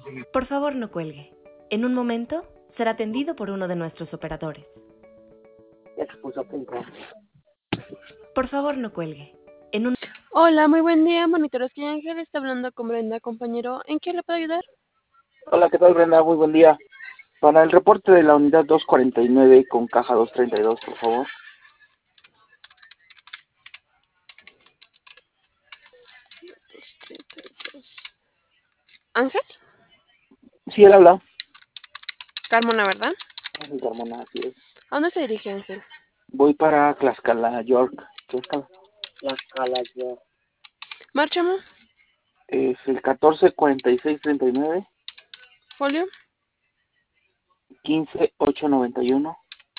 Por favor, no cuelgue. En un momento será atendido por uno de nuestros operadores. Ya se puso a pensar. Por favor, no cuelgue. Hola, muy buen día, monitores que Ángel está hablando con Brenda, compañero. ¿En qué le puedo ayudar? Hola, ¿qué tal, Brenda? Muy buen día. Para el reporte de la unidad 249 con caja 232, por favor. ¿Ángel? Sí, él habla. Carmona, ¿verdad? Sí, Carmona, así es. ¿A dónde se dirige, Ángel? Voy para Tlaxcala, York. Tlaxcala, York. Márchamo, Es el 144639 folio. 15891.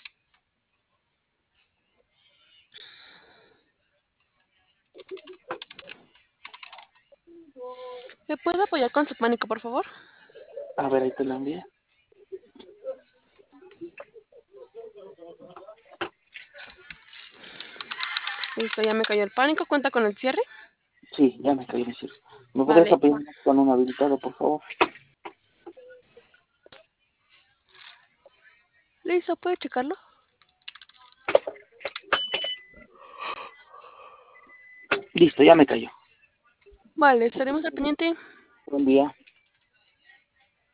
¿Me puede apoyar con su pánico, por favor? A ver, ahí te lo envié. Listo, ya me cayó el pánico. ¿Cuenta con el cierre? Sí, ya me caí, decir. ¿Me podrías Vale. apoyar con un habilitado, por favor? Listo, ¿puede checarlo? Listo, ya me cayó. Vale, estaremos al pendiente. Buen día.